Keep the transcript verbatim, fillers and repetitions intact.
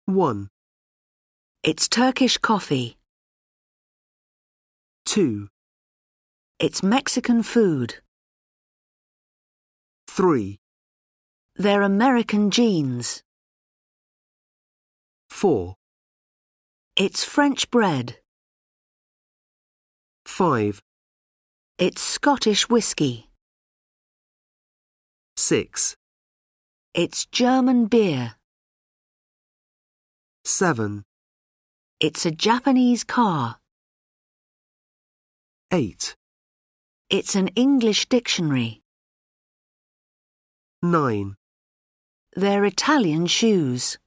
One, It's Turkish coffee. two, It's Mexican food. three, They're American jeans. four, It's French bread. five, It's Scottish whiskey. six, It's German beer. seven, It's a Japanese car. eight, It's an English dictionary. nine. They're Italian shoes.